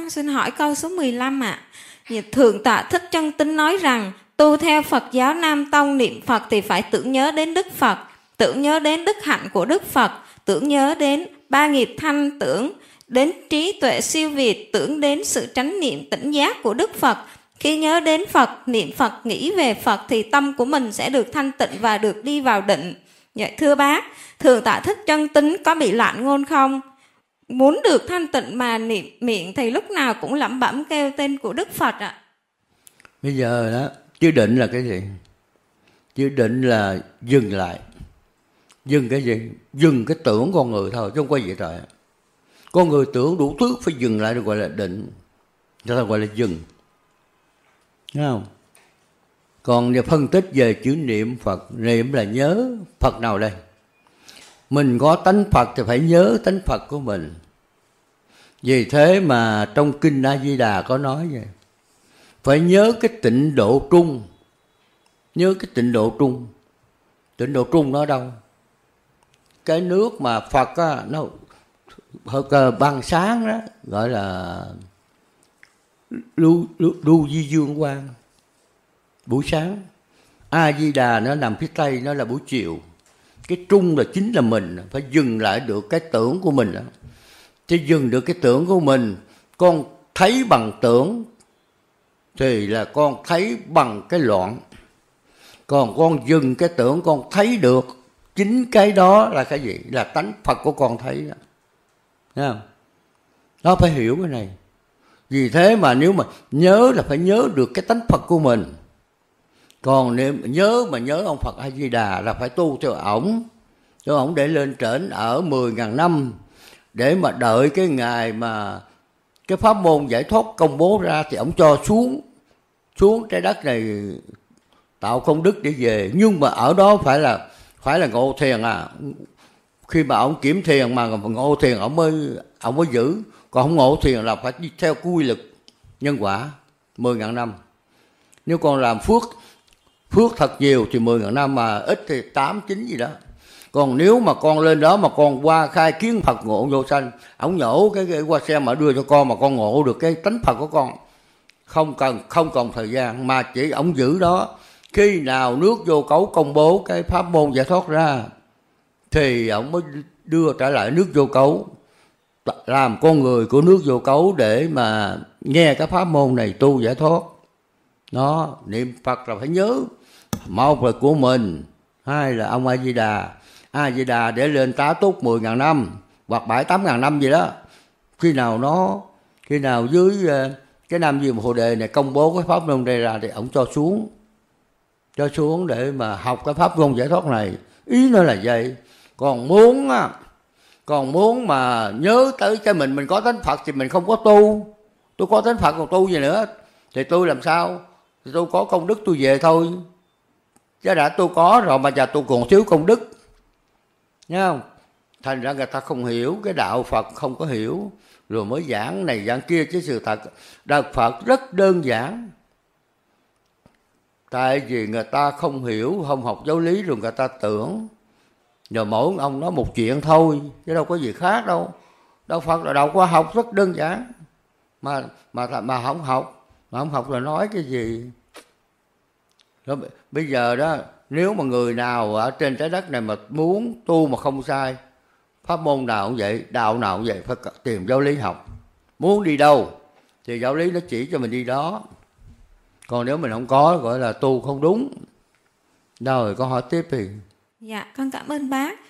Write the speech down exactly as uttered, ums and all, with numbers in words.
con xin hỏi câu số mười lăm ạ. À. Thượng tọa Thích Chân Tín nói rằng tu theo Phật giáo Nam Tông niệm Phật thì phải tưởng nhớ đến Đức Phật, tưởng nhớ đến đức hạnh của Đức Phật, tưởng nhớ đến ba nghiệp thanh, tưởng đến trí tuệ siêu việt, tưởng đến sự chánh niệm tỉnh giác của Đức Phật. Khi nhớ đến Phật, niệm Phật, nghĩ về Phật thì tâm của mình sẽ được thanh tịnh và được đi vào định. Vậy thưa bác, Thượng tọa Thích Chân Tín có bị loạn ngôn không? Muốn được thanh tịnh mà niệm miệng thì lúc nào cũng lẩm bẩm kêu tên của Đức Phật ạ. Bây giờ đó, chữ định là cái gì? Chữ định là dừng lại. Dừng cái gì? Dừng cái tưởng con người thôi, chứ không có gì trời. Con người tưởng đủ thứ phải dừng lại được gọi là định. Cho ta gọi là dừng. Thấy không? Còn để phân tích về chữ niệm Phật, niệm là nhớ Phật nào đây? Mình có tánh Phật thì phải nhớ tánh Phật của mình. Vì thế mà trong Kinh A Di Đà có nói vậy. Phải nhớ cái tịnh độ trung. Nhớ cái tịnh độ trung. Tịnh độ trung nó đâu? Cái nước mà Phật á, nó ban sáng đó, gọi là Lưu, lưu, lưu Di Dương Quang, buổi sáng. A Di Đà nó nằm phía tây, nó là buổi chiều. Cái trung là chính là mình, phải dừng lại được cái tưởng của mình đó. Chứ dừng được cái tưởng của mình, con thấy bằng tưởng thì là con thấy bằng cái loạn. Còn con dừng cái tưởng con thấy được, chính cái đó là cái gì? Là tánh Phật của con thấy đó. Thấy không? Nó phải hiểu cái này. Vì thế mà nếu mà nhớ là phải nhớ được cái tánh Phật của mình. Còn nếu nhớ mà nhớ ông Phật A Di Đà là phải tu theo ổng. Cho ổng để lên trển ở mười ngàn năm. Để mà đợi cái ngày mà cái pháp môn giải thoát công bố ra thì ổng cho xuống. Xuống trái đất này tạo công đức để về. Nhưng mà ở đó phải là phải là ngộ thiền à. Khi mà ổng kiểm thiền mà ngộ thiền ổng mới, ổng mới giữ. Còn không ngộ thiền là phải đi theo quy lực nhân quả mười ngàn năm. Nếu con làm phước phước thật nhiều thì mười ngàn năm, mà ít thì tám, chín gì đó. Còn nếu mà con lên đó mà con qua khai kiến Phật ngộ vô sanh, ổng nhổ cái, cái qua xe mà đưa cho con mà con ngộ được cái tánh Phật của con. Không cần không còn thời gian mà chỉ ổng giữ đó. Khi nào nước vô cấu công bố cái pháp môn giải thoát ra thì ổng mới đưa trở lại nước vô cấu, làm con người của nước vô cấu để mà nghe cái pháp môn này tu giải thoát. Nó niệm Phật là phải nhớ. Một là của mình, hai là ông A Di Đà. A Di Đà để lên tá túc mười ngàn năm hoặc bảy tám ngàn năm gì đó. Khi nào nó khi nào dưới cái Nam Diệm Hồ Đề này công bố cái pháp môn đây ra thì ông cho xuống. Cho xuống để mà học cái pháp môn giải thoát này. Ý nó là vậy. Còn muốn á, còn muốn mà nhớ tới cái mình mình có tánh Phật thì mình không có tu. Tôi có tánh Phật còn tu gì nữa thì tôi làm sao? Thì tôi có công đức tôi về thôi. Chứ đã tôi có rồi mà giờ tôi còn thiếu công đức. Nghe không? Thành ra người ta không hiểu cái đạo Phật, không có hiểu. Rồi mới giảng này giảng kia, chứ sự thật đạo Phật rất đơn giản. Tại vì người ta không hiểu, không học giáo lý rồi người ta tưởng. Rồi mỗi ông nói một chuyện thôi, chứ đâu có gì khác đâu. Đạo Phật là đạo khoa học rất đơn giản. Mà mà mà không học, mà không học là nói cái gì? Rồi, bây giờ đó, nếu mà người nào ở trên trái đất này mà muốn tu mà không sai, pháp môn nào cũng vậy, đạo nào cũng vậy, phải tìm giáo lý học. Muốn đi đâu thì giáo lý nó chỉ cho mình đi đó. Còn nếu mình không có, gọi là tu không đúng. Rồi, con hỏi tiếp thì. Dạ, con cảm ơn bác.